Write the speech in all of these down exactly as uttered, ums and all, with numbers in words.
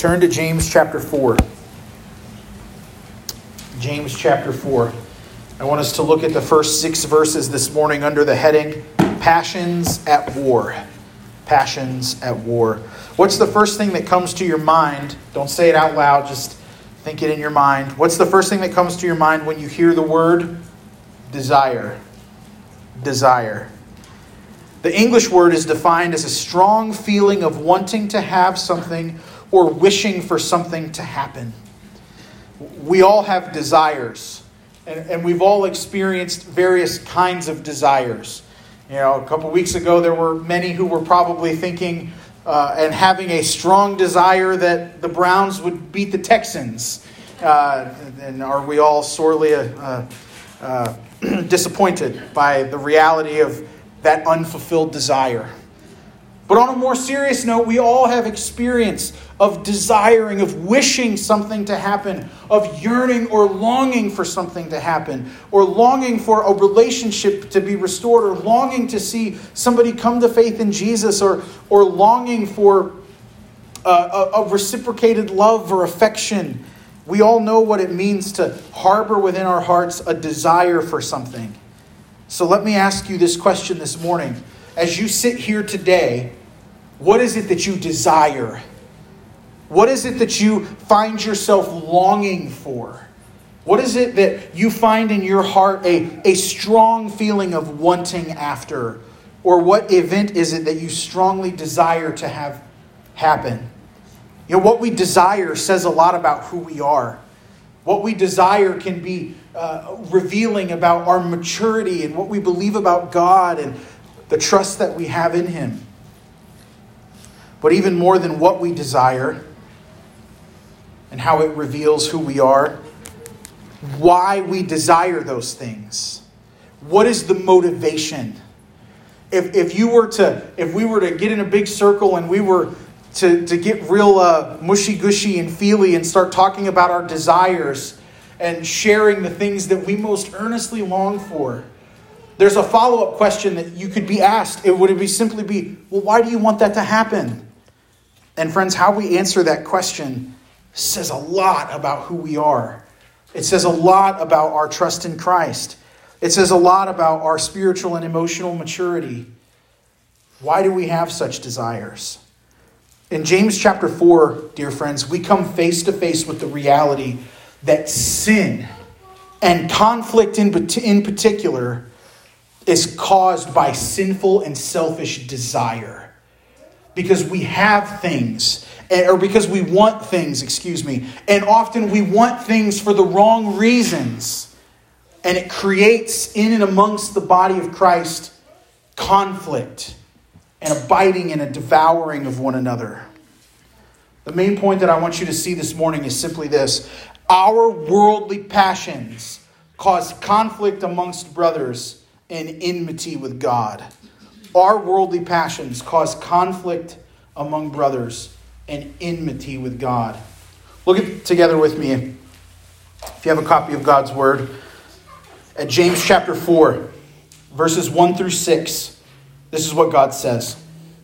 Turn to James chapter four. James chapter four. I want us to look at the first six verses this morning under the heading, Passions at War. Passions at War. What's the first thing that comes to your mind? Don't say it out loud, just think it in your mind. What's the first thing that comes to your mind when you hear the word desire? Desire. The English word is defined as a strong feeling of wanting to have something or wishing for something to happen. We all have desires, and, and we've all experienced various kinds of desires. You know, a couple weeks ago, there were many who were probably thinking uh, and having a strong desire that the Browns would beat the Texans. Uh, and are we all sorely uh, uh, disappointed by the reality of that unfulfilled desire? But on a more serious note, we all have experience of desiring, of wishing something to happen, of yearning or longing for something to happen, or longing for a relationship to be restored, or longing to see somebody come to faith in Jesus, or, or longing for uh, a, a reciprocated love or affection. We all know what it means to harbor within our hearts a desire for something. So let me ask you this question this morning. As you sit here today, what is it that you desire? What is it that you find yourself longing for? What is it that you find in your heart a, a strong feeling of wanting after? Or what event is it that you strongly desire to have happen? You know, what we desire says a lot about who we are. What we desire can be uh, revealing about our maturity and what we believe about God and the trust that we have in Him. But even more than what we desire and how it reveals who we are, why we desire those things. What is the motivation? If if you were to, if we were to get in a big circle and we were to, to get real uh, mushy-gushy and feely and start talking about our desires and sharing the things that we most earnestly long for, there's a follow-up question that you could be asked. It would be simply be, well, why do you want that to happen? And friends, how we answer that question says a lot about who we are. It says a lot about our trust in Christ. It says a lot about our spiritual and emotional maturity. Why do we have such desires? In James chapter four, dear friends, we come face to face with the reality that sin and conflict in, in particular is caused by sinful and selfish desire. Because we have things, or because we want things, excuse me, and often we want things for the wrong reasons. And it creates in and amongst the body of Christ conflict and a biting and a devouring of one another. The main point that I want you to see this morning is simply this. Our worldly passions cause conflict amongst brothers and enmity with God. Our worldly passions cause conflict among brothers and enmity with God. Look at together with me, if you have a copy of God's Word, at James chapter four, verses one through six. This is what God says.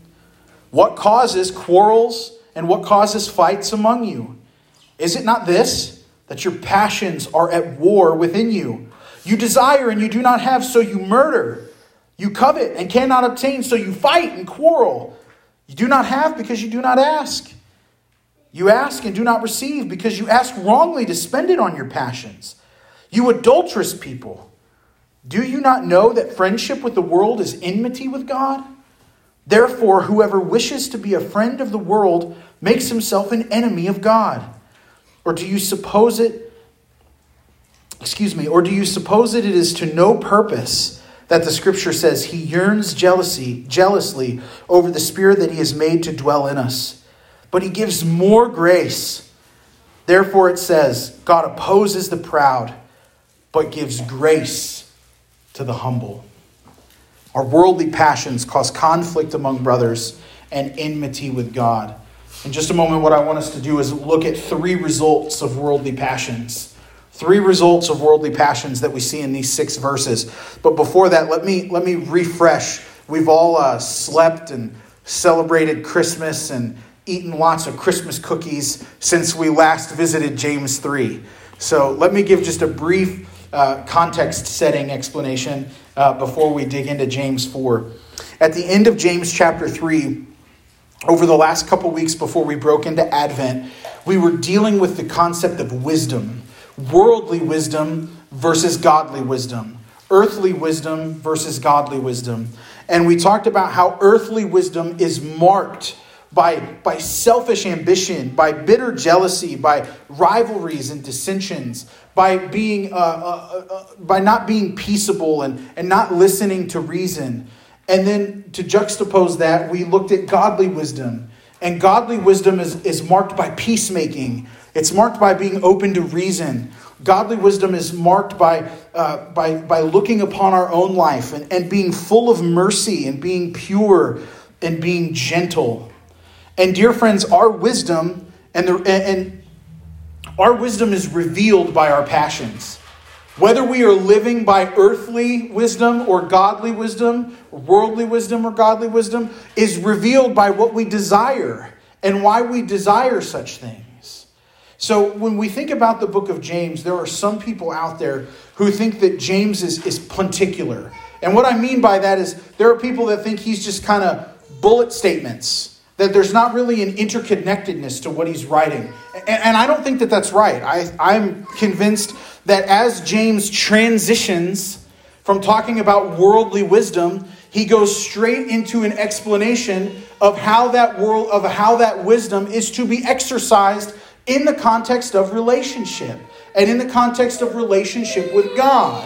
What causes quarrels and what causes fights among you? Is it not this, that your passions are at war within you? You desire and you do not have, so you murder. You covet and cannot obtain, so you fight and quarrel. You do not have because you do not ask. You ask and do not receive because you ask wrongly to spend it on your passions. You adulterous people, do you not know that friendship with the world is enmity with God? Therefore, whoever wishes to be a friend of the world makes himself an enemy of God. Or do you suppose it, excuse me, or do you suppose that it is to no purpose that the scripture says he yearns jealousy, jealously over the Spirit that he has made to dwell in us? But he gives more grace. Therefore it says, God opposes the proud, but gives grace to the humble. Our worldly passions cause conflict among brothers and enmity with God. In just a moment, what I want us to do is look at three results of worldly passions. Three results of worldly passions that we see in these six verses. But before that, let me let me refresh. We've all uh, slept and celebrated Christmas and eaten lots of Christmas cookies since we last visited James three. So let me give just a brief uh, context setting explanation uh, before we dig into James four. At the end of James chapter three, over the last couple weeks before we broke into Advent, we were dealing with the concept of wisdom. Worldly wisdom versus godly wisdom. Earthly wisdom versus godly wisdom. And we talked about how earthly wisdom is marked by, by selfish ambition, by bitter jealousy, by rivalries and dissensions, by being uh, uh, uh, by not being peaceable and, and not listening to reason. And then to juxtapose that, we looked at godly wisdom. And godly wisdom is, is marked by peacemaking. It's marked by being open to reason. Godly wisdom is marked by, uh, by, by looking upon our own life and, and being full of mercy and being pure and being gentle. And dear friends, our wisdom and, the, and our wisdom is revealed by our passions. Whether we are living by earthly wisdom or godly wisdom, worldly wisdom or godly wisdom, is revealed by what we desire and why we desire such things. So when we think about the book of James, there are some people out there who think that James is, is punticular. And what I mean by that is there are people that think he's just kind of bullet statements, that there's not really an interconnectedness to what he's writing. And, and I don't think that that's right. I, I'm convinced that as James transitions from talking about worldly wisdom, he goes straight into an explanation of how that world, of how that wisdom is to be exercised in the context of relationship and in the context of relationship with God.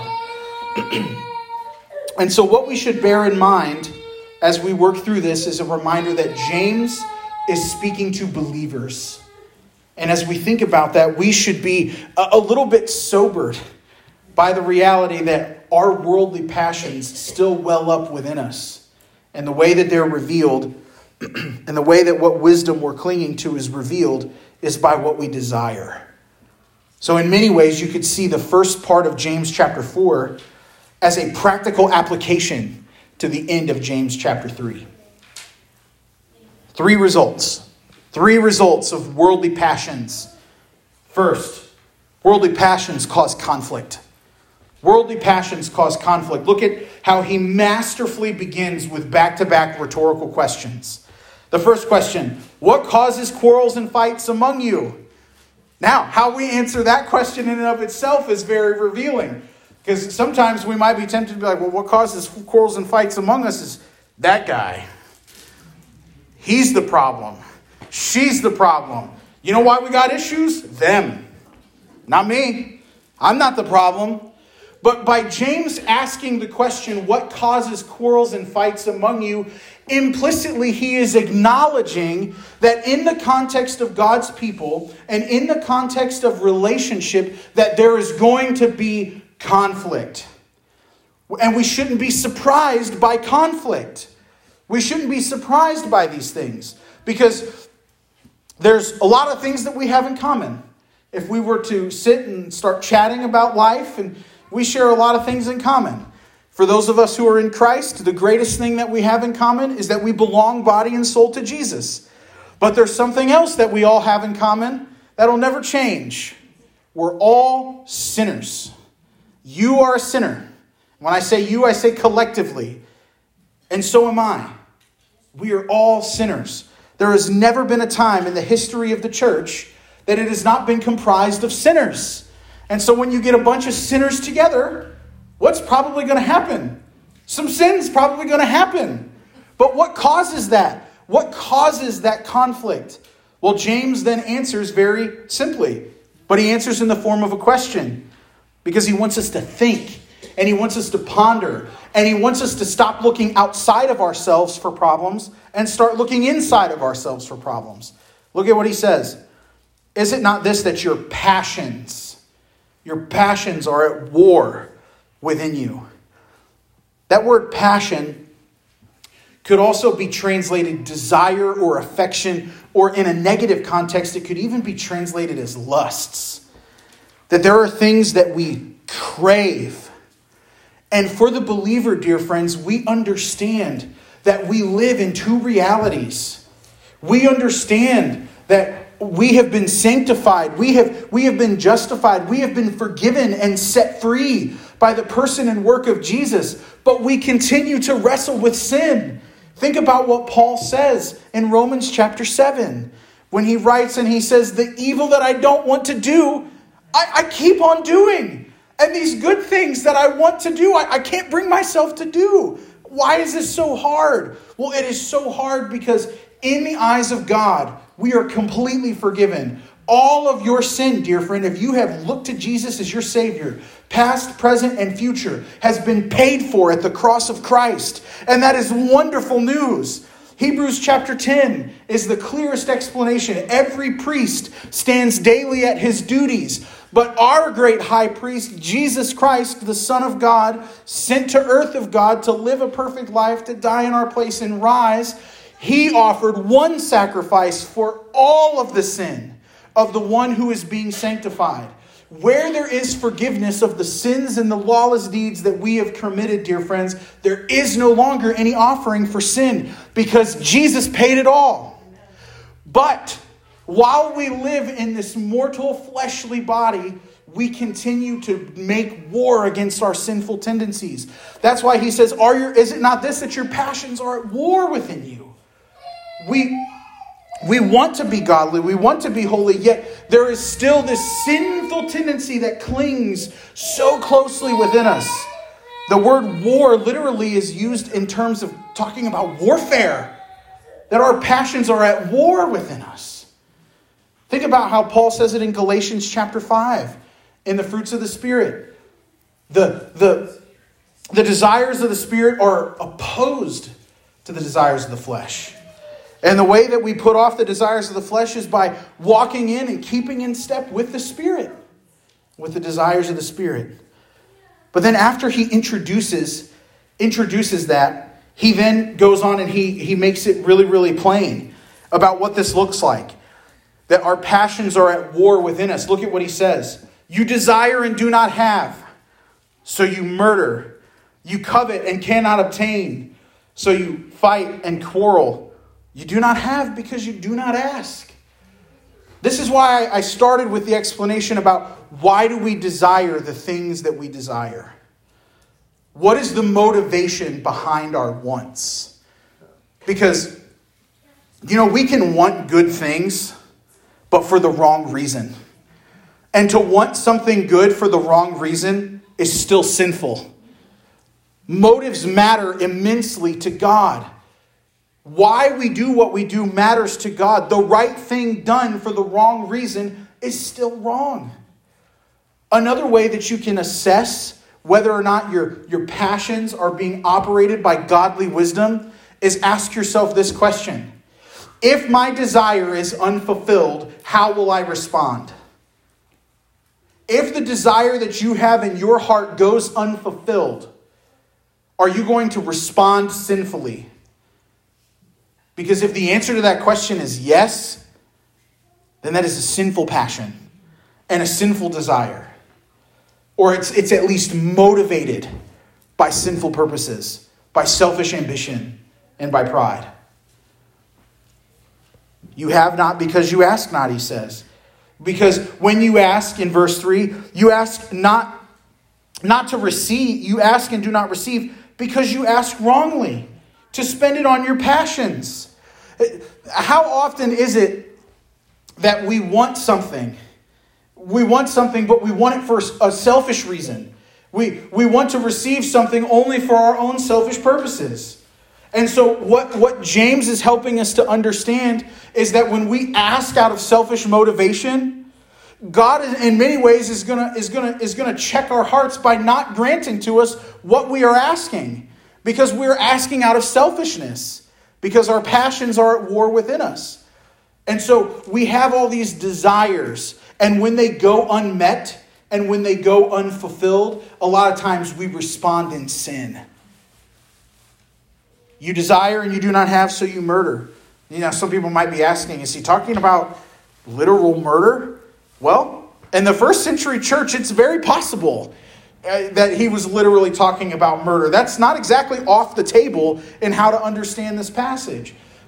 And so what we should bear in mind as we work through this is a reminder that James is speaking to believers. And as we think about that, we should be a, a little bit sobered by the reality that our worldly passions still well up within us. And the way that they're revealed, and the way that what wisdom we're clinging to is revealed, is by what we desire. So in many ways, you could see the first part of James chapter four as a practical application to the end of James chapter three. Three results. Three results of worldly passions. First, worldly passions cause conflict. Worldly passions cause conflict. Look at how he masterfully begins with back-to-back rhetorical questions. The first question, what causes quarrels and fights among you? Now, how we answer that question in and of itself is very revealing. Because sometimes we might be tempted to be like, well, what causes quarrels and fights among us is that guy. He's the problem. She's the problem. You know why we got issues? Them. Not me. I'm not the problem. But by James asking the question, what causes quarrels and fights among you? Implicitly, he is acknowledging that in the context of God's people and in the context of relationship, that there is going to be conflict. And we shouldn't be surprised by conflict. We shouldn't be surprised by these things because there's a lot of things that we have in common. If we were to sit and start chatting about life, and we share a lot of things in common. For those of us who are in Christ, the greatest thing that we have in common is that we belong body and soul to Jesus. But there's something else that we all have in common that'll never change. We're all sinners. You are a sinner. When I say you, I say collectively. And so am I. We are all sinners. There has never been a time in the history of the church that it has not been comprised of sinners. And so when you get a bunch of sinners together, what's probably going to happen? Some sin's probably going to happen. But what causes that? What causes that conflict? Well, James then answers very simply. But he answers in the form of a question. Because he wants us to think, and he wants us to ponder, and he wants us to stop looking outside of ourselves for problems and start looking inside of ourselves for problems. Look at what he says. Is it not this that your passions, your passions are at war within you? That word passion could also be translated desire or affection, or in a negative context, it could even be translated as lusts. That there are things that we crave. And for the believer, dear friends, we understand that we live in two realities. We understand that we have been sanctified. We have, we have been justified. We have been forgiven and set free by the person and work of Jesus. But we continue to wrestle with sin. Think about what Paul says in Romans chapter seven. When he writes and he says, the evil that I don't want to do, I, I keep on doing. And these good things that I want to do, I, I can't bring myself to do. Why is this so hard? Well, it is so hard because in the eyes of God, we are completely forgiven. All of your sin, dear friend, if you have looked to Jesus as your Savior, past, present, and future, has been paid for at the cross of Christ. And that is wonderful news. Hebrews chapter ten is the clearest explanation. Every priest stands daily at his duties. But our great high priest, Jesus Christ, the Son of God, sent to earth of God to live a perfect life, to die in our place and rise, he offered one sacrifice for all of the sin of the one who is being sanctified. Where there is forgiveness of the sins and the lawless deeds that we have committed, dear friends, there is no longer any offering for sin because Jesus paid it all. But while we live in this mortal fleshly body, we continue to make war against our sinful tendencies. That's why he says, "Are your, is it not this that your passions are at war within you?" We... We want to be godly, we want to be holy, yet there is still this sinful tendency that clings so closely within us. The word war literally is used in terms of talking about warfare, that our passions are at war within us. Think about how Paul says it in Galatians chapter five, in the fruits of the Spirit. The, the, the desires of the Spirit are opposed to the desires of the flesh. And the way that we put off the desires of the flesh is by walking in and keeping in step with the Spirit, with the desires of the Spirit. But then after he introduces, introduces that, he then goes on and he, he makes it really, really plain about what this looks like. That our passions are at war within us. Look at what he says. You desire and do not have, so you murder. You covet and cannot obtain, so you fight and quarrel. You do not have because you do not ask. This is why I started with the explanation about why do we desire the things that we desire? What is the motivation behind our wants? Because, you know, we can want good things, but for the wrong reason. And to want something good for the wrong reason is still sinful. Motives matter immensely to God. Why we do what we do matters to God. The right thing done for the wrong reason is still wrong. Another way that you can assess whether or not your, your passions are being operated by godly wisdom is ask yourself this question. If my desire is unfulfilled, how will I respond? If the desire that you have in your heart goes unfulfilled, are you going to respond sinfully? Because if the answer to that question is yes, then that is a sinful passion and a sinful desire. Or it's, it's at least motivated by sinful purposes, by selfish ambition, and by pride. You have not because you ask not, he says. Because when you ask, in verse three, you ask not, not to receive, you ask and do not receive because you ask wrongly, to spend it on your passions. How often is it that we want something? We want something, but we want it for a selfish reason. We, we want to receive something only for our own selfish purposes. And so what, what James is helping us to understand is that when we ask out of selfish motivation, God in many ways is gonna, is gonna, is gonna check our hearts by not granting to us what we are asking. Because we're asking out of selfishness. Because our passions are at war within us. And so we have all these desires. And when they go unmet and when they go unfulfilled, a lot of times we respond in sin. You desire and you do not have, so you murder. You know, some people might be asking, is he talking about literal murder? Well, in the first century church, it's very possible that he was literally talking about murder. That's not exactly off the table in how to understand this passage.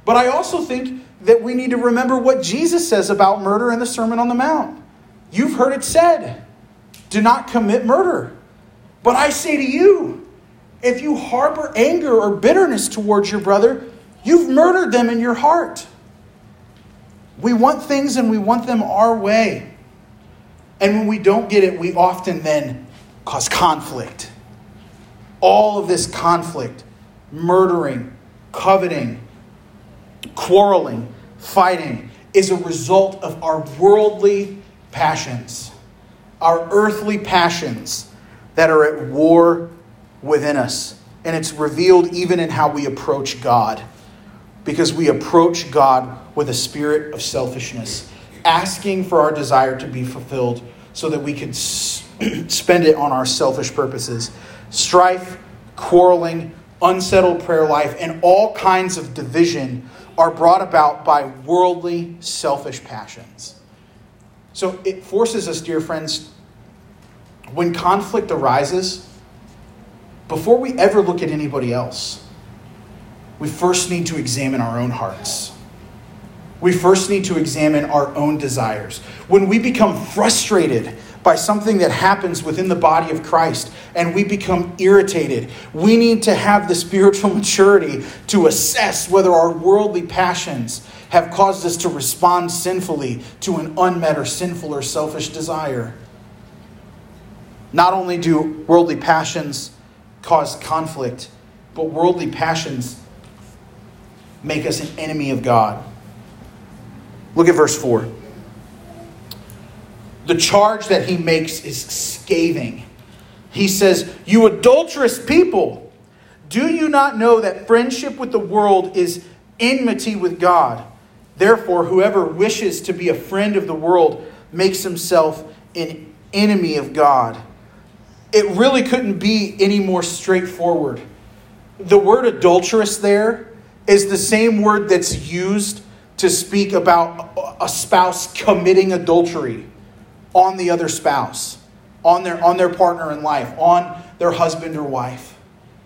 But I also think that we need to remember what Jesus says about murder in the Sermon on the Mount. You've heard it said, do not commit murder. But I say to you, if you harbor anger or bitterness towards your brother, you've murdered them in your heart. We want things and we want them our way. And when we don't get it, we often then cause conflict. All of this conflict, murdering, coveting, quarreling, fighting, is a result of our worldly passions, our earthly passions that are at war within us. And it's revealed even in how we approach God, because we approach God with a spirit of selfishness, asking for our desire to be fulfilled so that we can spend it on our selfish purposes. Strife, quarreling, unsettled prayer life, and all kinds of division are brought about by worldly, selfish passions. So it forces us, dear friends, when conflict arises, before we ever look at anybody else, we first need to examine our own hearts. We first need to examine our own desires. When we become frustrated by something that happens within the body of Christ and we become irritated, we need to have the spiritual maturity to assess whether our worldly passions have caused us to respond sinfully to an unmet or sinful or selfish desire. Not only do worldly passions cause conflict, but worldly passions make us an enemy of God. Look at verse four. The charge that he makes is scathing. He says, "You adulterous people, do you not know that friendship with the world is enmity with God? Therefore, whoever wishes to be a friend of the world makes himself an enemy of God." It really couldn't be any more straightforward. The word adulterous there is the same word that's used to speak about a spouse committing adultery on the other spouse, on their, on their partner in life, on their husband or wife.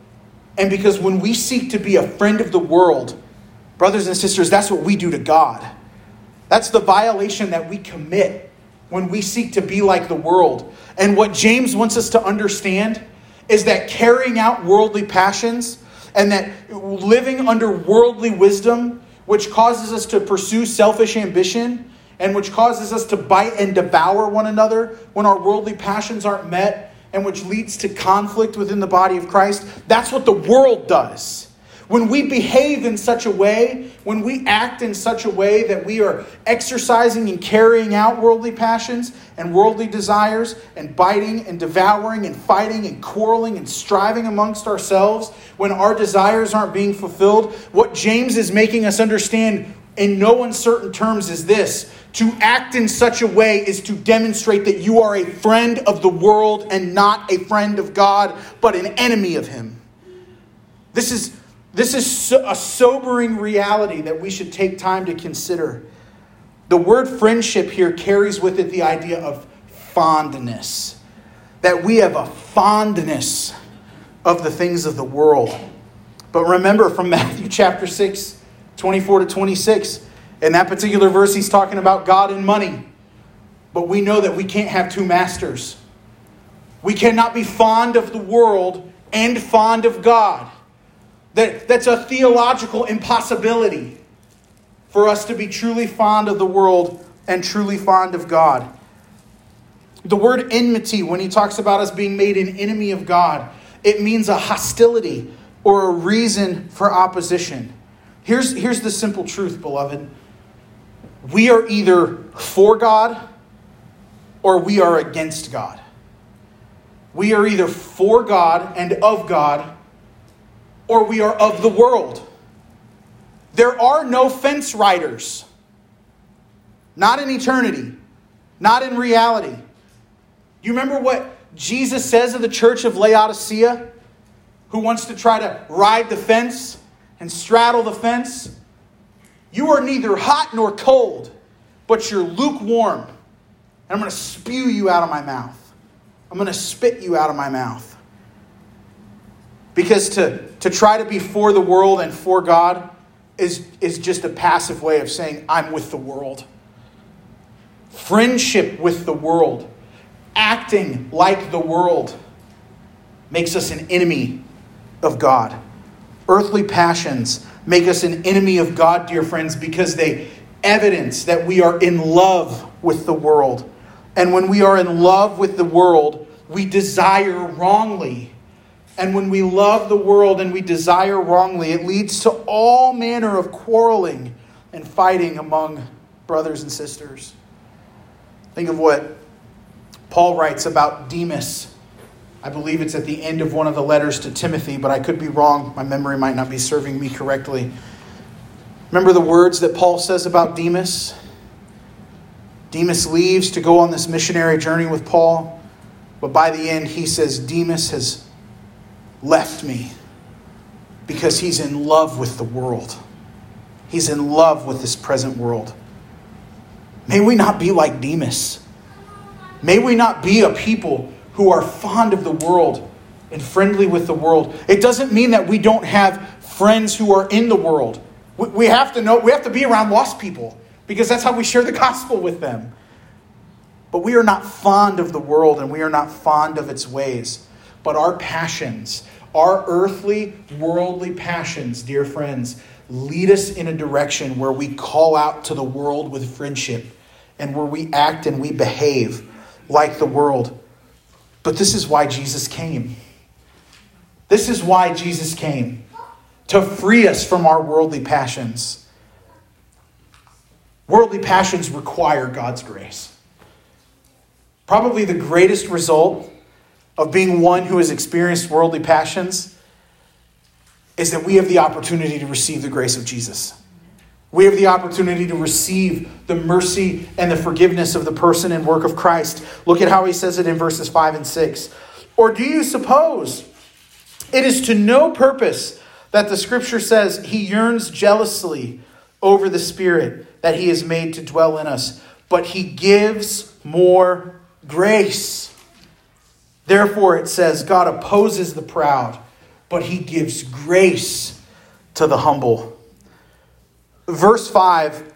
And because when we seek to be a friend of the world, brothers and sisters, that's what we do to God. That's the violation that we commit when we seek to be like the world. And what James wants us to understand is that carrying out worldly passions and that living under worldly wisdom, which causes us to pursue selfish ambition and which causes us to bite and devour one another when our worldly passions aren't met, and which leads to conflict within the body of Christ, that's what the world does. When we behave in such a way, when we act in such a way that we are exercising and carrying out worldly passions and worldly desires and biting and devouring and fighting and quarreling and striving amongst ourselves, when our desires aren't being fulfilled, what James is making us understand in no uncertain terms is this: to act in such a way is to demonstrate that you are a friend of the world and not a friend of God, but an enemy of Him. This is This is a sobering reality that we should take time to consider. The word friendship here carries with it the idea of fondness. That we have a fondness of the things of the world. But remember from Matthew chapter six, twenty-four to twenty-six, in that particular verse he's talking about God and money. But we know that we can't have two masters. We cannot be fond of the world and fond of God. That, that's a theological impossibility for us to be truly fond of the world and truly fond of God. The word enmity, when he talks about us being made an enemy of God, it means a hostility or a reason for opposition. Here's, here's the simple truth, beloved. We are either for God or we are against God. We are either for God and of God, or we are of the world. There are no fence riders. Not in eternity. Not in reality. You remember what Jesus says of the church of Laodicea, who wants to try to ride the fence and straddle the fence? You are neither hot nor cold, but you're lukewarm. And I'm going to spew you out of my mouth. I'm going to spit you out of my mouth. Because to, to try to be for the world and for God is, is just a passive way of saying, I'm with the world. Friendship with the world, acting like the world, makes us an enemy of God. Earthly passions make us an enemy of God, dear friends, because they evidence that we are in love with the world. And when we are in love with the world, we desire wrongly. And when we love the world and we desire wrongly, it leads to all manner of quarreling and fighting among brothers and sisters. Think of what Paul writes about Demas. I believe it's at the end of one of the letters to Timothy, but I could be wrong. My memory might not be serving me correctly. Remember the words that Paul says about Demas? Demas leaves to go on this missionary journey with Paul, but by the end he says, Demas has left me because he's in love with the world. He's in love with this present world. May we not be like Demas. May we not be a people who are fond of the world and friendly with the world. It doesn't mean that we don't have friends who are in the world. We have to know, we have to be around lost people because that's how we share the gospel with them. But we are not fond of the world and we are not fond of its ways. But our passions, our earthly, worldly passions, dear friends, lead us in a direction where we call out to the world with friendship and where we act and we behave like the world. But this is why Jesus came. This is why Jesus came. To free us from our worldly passions. Worldly passions require God's grace. Probably the greatest result of being one who has experienced worldly passions is that we have the opportunity to receive the grace of Jesus. We have the opportunity to receive the mercy and the forgiveness of the person and work of Christ. Look at how he says it in verses five and six. Or do you suppose it is to no purpose that the scripture says he yearns jealously over the Spirit that he has made to dwell in us, but he gives more grace. Therefore it says God opposes the proud, but he gives grace to the humble. Verse five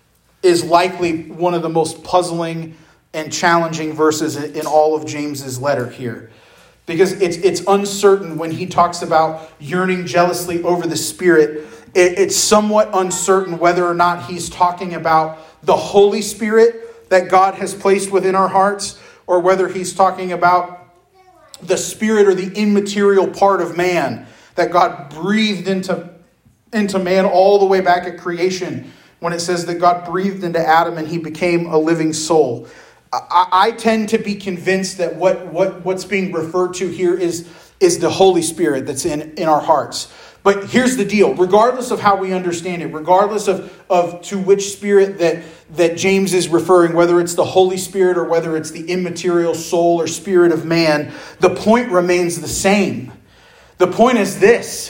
is likely one of the most puzzling and challenging verses in all of James's letter here. Because it's it's uncertain when he talks about yearning jealously over the Spirit. It, it's somewhat uncertain whether or not he's talking about the Holy Spirit that God has placed within our hearts, or whether he's talking about the spirit or the immaterial part of man that God breathed into, into man all the way back at creation, when it says that God breathed into Adam and he became a living soul. I, I tend to be convinced that what, what, what's being referred to here is, is the Holy Spirit that's in, in our hearts. But here's the deal. Regardless of how we understand it, regardless of, of to which spirit that, that James is referring, whether it's the Holy Spirit or whether it's the immaterial soul or spirit of man, the point remains the same. The point is this,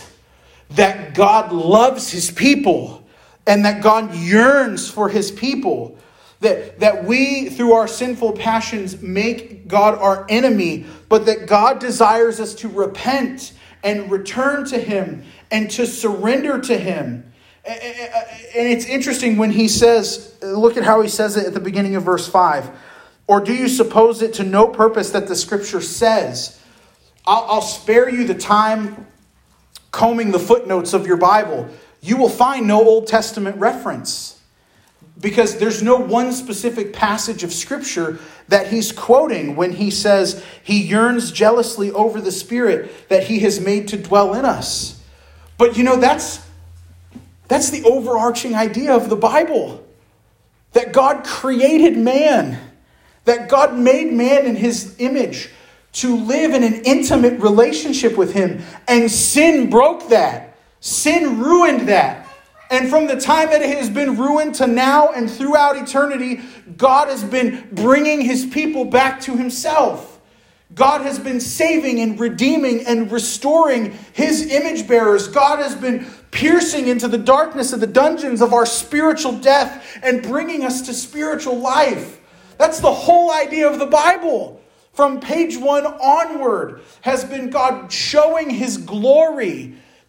that God loves his people and that God yearns for his people. That, that we, through our sinful passions, make God our enemy, but that God desires us to repent and return to him and to surrender to him. And it's interesting when he says, look at how he says it at the beginning of verse five. Or do you suppose it to no purpose that the scripture says? I'll, I'll spare you the time combing the footnotes of your Bible. You will find no Old Testament reference. Because there's no one specific passage of scripture that he's quoting when he says he yearns jealously over the Spirit that he has made to dwell in us. But you know, that's, that's the overarching idea of the Bible. That God created man. That God made man in his image to live in an intimate relationship with him. And sin broke that. Sin ruined that. And from the time that it has been ruined to now and throughout eternity, God has been bringing his people back to himself. God has been saving and redeeming and restoring his image bearers. God has been piercing into the darkness of the dungeons of our spiritual death and bringing us to spiritual life. That's the whole idea of the Bible. From page one onward has been God showing his glory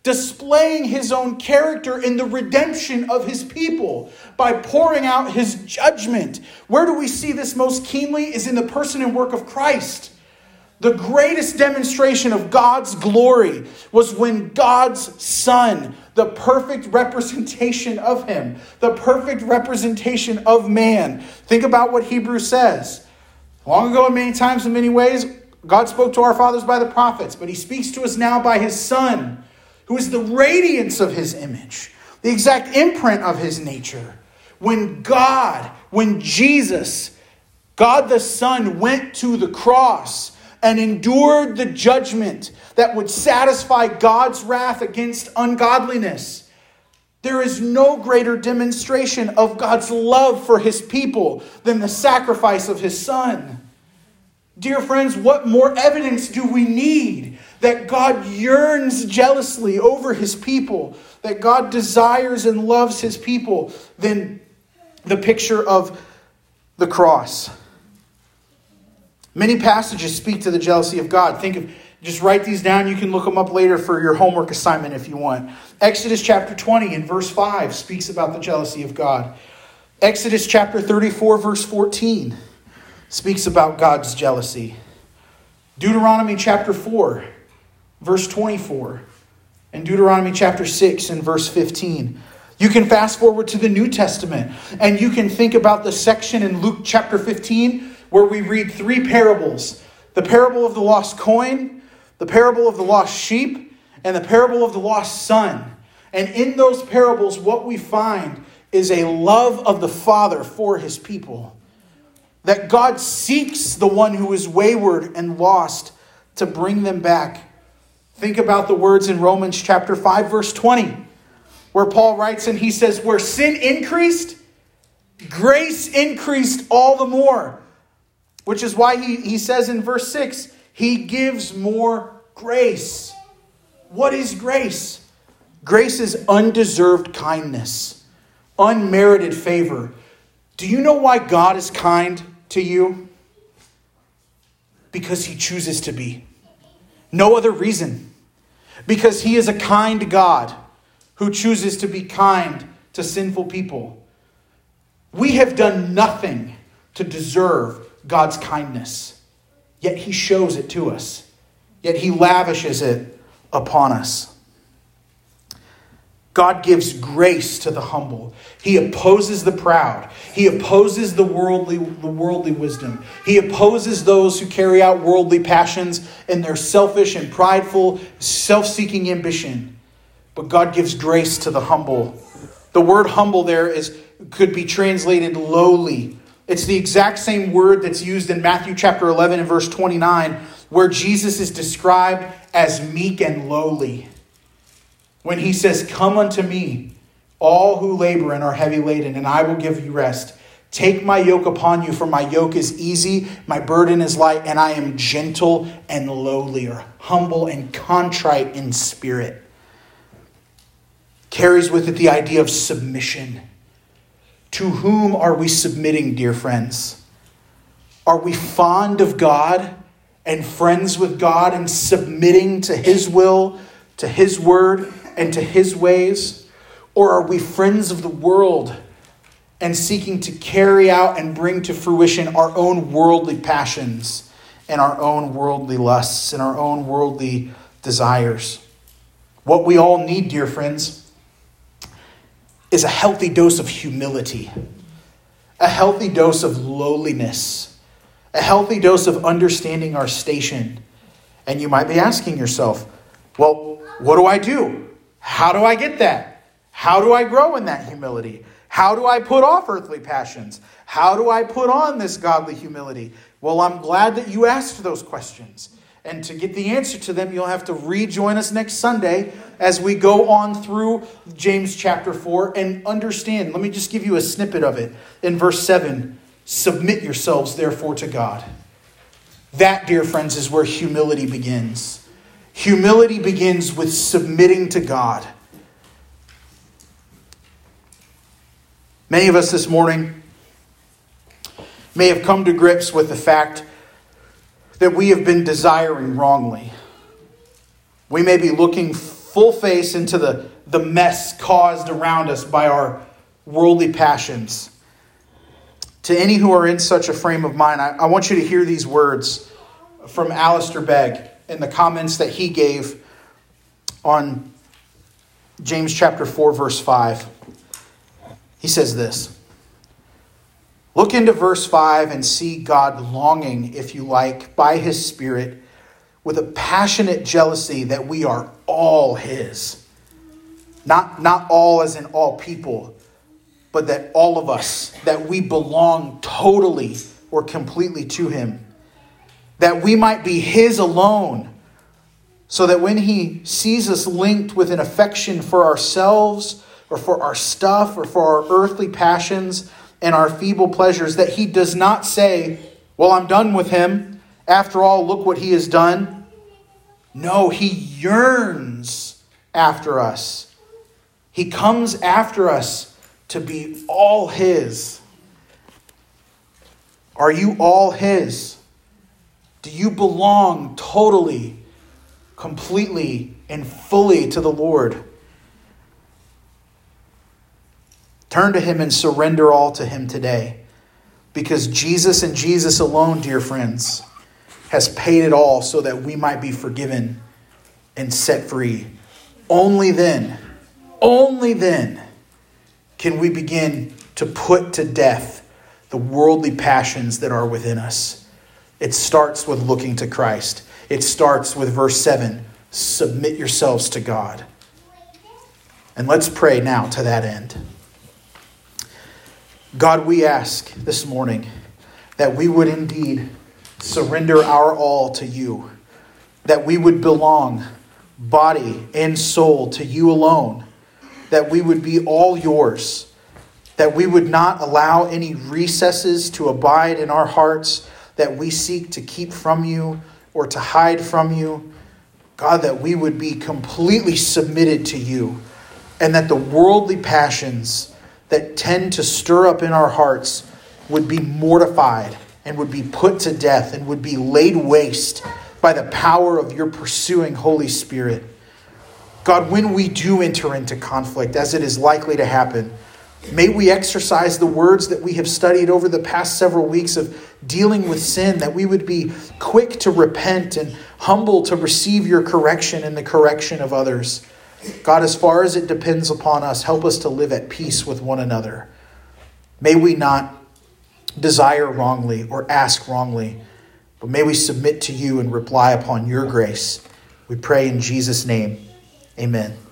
displaying his own character in the redemption of his people by pouring out his judgment. Where do we see this most keenly is in the person and work of Christ. The greatest demonstration of God's glory was when God's Son, the perfect representation of him, the perfect representation of man. Think about what Hebrews says. Long ago, in many times, in many ways, God spoke to our fathers by the prophets, but he speaks to us now by his Son, who is the radiance of his image, the exact imprint of his nature. When God, when Jesus, God the Son, went to the cross and endured the judgment that would satisfy God's wrath against ungodliness, there is no greater demonstration of God's love for his people than the sacrifice of his Son. Dear friends, what more evidence do we need that God yearns jealously over his people, that God desires and loves his people, than the picture of the cross? Many passages speak to the jealousy of God. Think of, just write these down. You can look them up later for your homework assignment if you want. Exodus chapter twenty and verse five speaks about the jealousy of God. Exodus chapter thirty-four verse fourteen speaks about God's jealousy. Deuteronomy chapter four verse twenty-four and Deuteronomy chapter six and verse fifteen. You can fast forward to the New Testament and you can think about the section in Luke chapter fifteen where we read three parables. The parable of the lost coin, the parable of the lost sheep, and the parable of the lost son. And in those parables, what we find is a love of the Father for his people. That God seeks the one who is wayward and lost to bring them back. Think about the words in Romans chapter five, verse twenty, where Paul writes and he says, where sin increased, grace increased all the more. Which is why he, he says in verse six, he gives more grace. What is grace? Grace is undeserved kindness, unmerited favor. Do you know why God is kind to you? Because he chooses to be. No other reason. Because he is a kind God who chooses to be kind to sinful people. We have done nothing to deserve God's kindness, yet he shows it to us. Yet he lavishes it upon us. God gives grace to the humble. He opposes the proud. He opposes the worldly, the worldly wisdom. He opposes those who carry out worldly passions in their selfish and prideful, self-seeking ambition. But God gives grace to the humble. The word humble there is could be translated lowly. It's the exact same word that's used in Matthew chapter eleven and verse twenty-nine, where Jesus is described as meek and lowly. When he says, come unto me, all who labor and are heavy laden, and I will give you rest. Take my yoke upon you, for my yoke is easy, my burden is light, and I am gentle and lowly, or humble and contrite in spirit. Carries with it the idea of submission. To whom are we submitting, dear friends? Are we fond of God and friends with God and submitting to his will, to his word, and to his ways? Or are we friends of the world and seeking to carry out and bring to fruition our own worldly passions and our own worldly lusts and our own worldly desires? What we all need, dear friends, is a healthy dose of humility, a healthy dose of lowliness, a healthy dose of understanding our station. And you might be asking yourself, well, what do I do? How do I get that? How do I grow in that humility? How do I put off earthly passions? How do I put on this godly humility? Well, I'm glad that you asked those questions. And to get the answer to them, you'll have to rejoin us next Sunday as we go on through James chapter four and understand. Let me just give you a snippet of it. In verse seven, submit yourselves therefore to God. That, dear friends, is where humility begins. Humility begins with submitting to God. Many of us this morning may have come to grips with the fact that we have been desiring wrongly. We may be looking full face into the, the mess caused around us by our worldly passions. To any who are in such a frame of mind, I, I want you to hear these words from Alistair Begg in the comments that he gave on James chapter four, verse five. He says this: look into verse five and see God longing, if you like, by his Spirit, with a passionate jealousy that we are all his. Not, not all as in all people, but that all of us, that we belong totally or completely to him. That we might be his alone, so that when he sees us linked with an affection for ourselves or for our stuff or for our earthly passions and our feeble pleasures, that he does not say, well, I'm done with him. After all, look what he has done. No, he yearns after us. He comes after us to be all his. Are you all his? Do you belong totally, completely, and fully to the Lord? Turn to him and surrender all to him today. Because Jesus and Jesus alone, dear friends, has paid it all so that we might be forgiven and set free. Only then, only then can we begin to put to death the worldly passions that are within us. It starts with looking to Christ. It starts with verse seven, submit yourselves to God. And let's pray now to that end. God, we ask this morning that we would indeed surrender our all to you, that we would belong body and soul to you alone, that we would be all yours, that we would not allow any recesses to abide in our hearts that we seek to keep from you or to hide from you. God, that we would be completely submitted to you, and that the worldly passions that tend to stir up in our hearts would be mortified and would be put to death and would be laid waste by the power of your pursuing Holy Spirit. God, when we do enter into conflict, as it is likely to happen, may we exercise the words that we have studied over the past several weeks of dealing with sin, that we would be quick to repent and humble to receive your correction and the correction of others. God, as far as it depends upon us, help us to live at peace with one another. May we not desire wrongly or ask wrongly, but may we submit to you and rely upon your grace. We pray in Jesus' name. Amen.